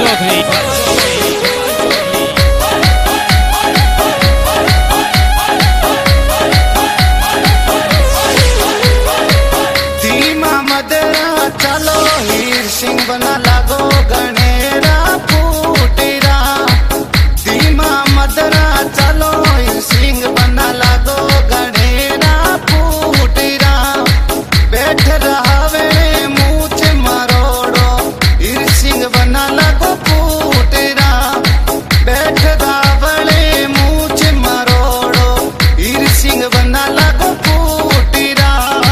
धीमा मदरा चलो हीर सिंह बना लागो गणेरा फूटेरा। धीमा मदरा चलो हीर सिंह बना लागो गणेरा फूटेरा। बैठ रहावे मूछ मरोड़ो हीर सिंह बना लागो फूटेरा। बैठ रहावे मूछ मरोड़ो हीर सिंह बना लागो फूटेरा।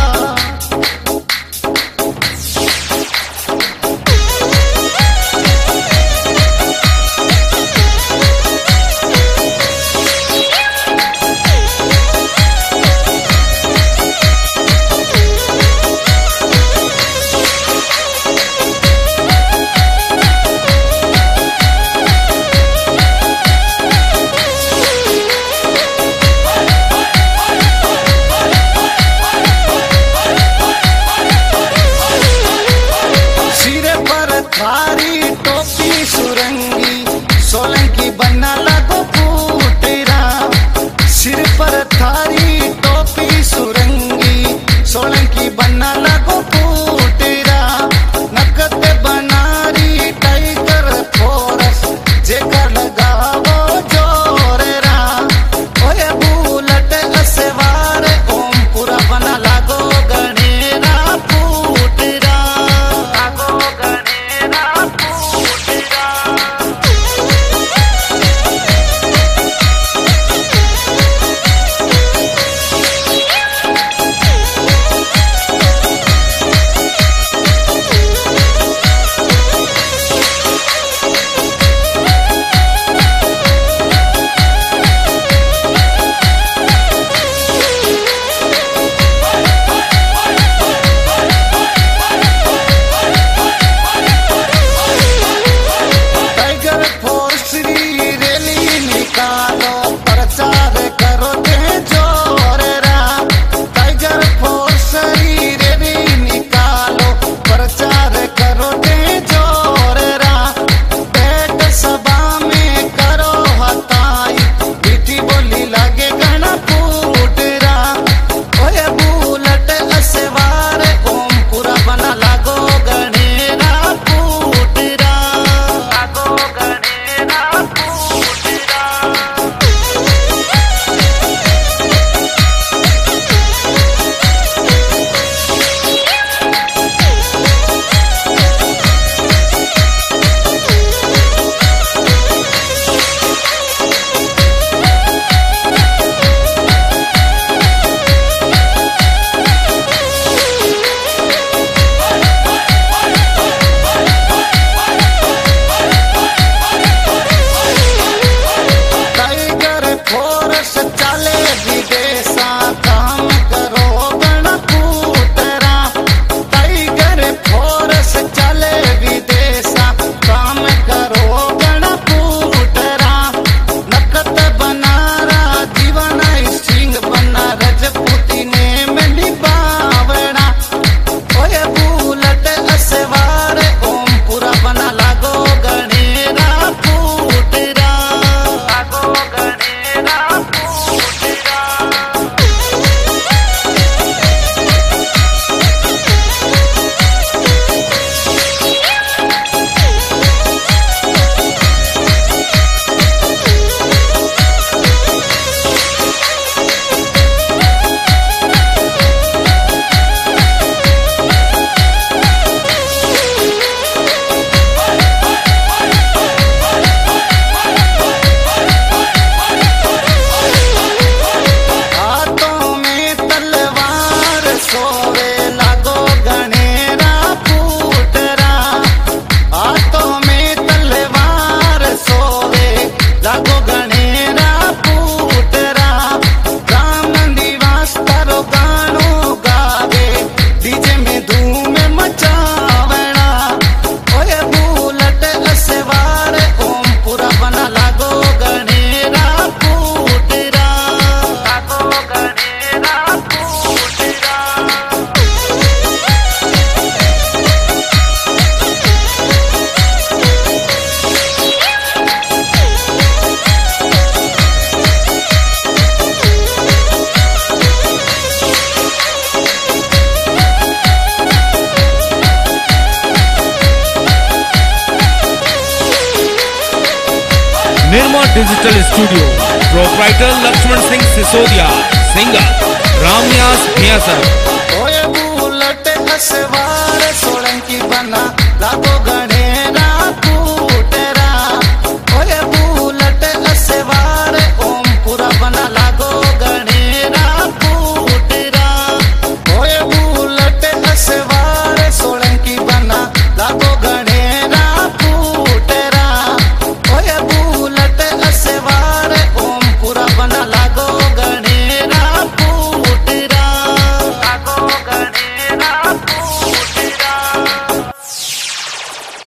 थारी टोपी सुरंगी सोलंकी बना लागो फूटेरा। सिर पर थारी टोपी सुरंगी सोलंकी बना लागो फूटेरा। नकद बनारी टाइगर फोरस जेकर लगावो जोरेरा। ओए बुलट असवार ओमपुरा बना लागो गणेरा फूटेरा। लागो गणेरा फूटेरा। Digital studio, proprietor Laxman Singh Sisodia, singer Ramyas Bhiyasar. ओए बुलट असवार सोलंकी बना लागो गण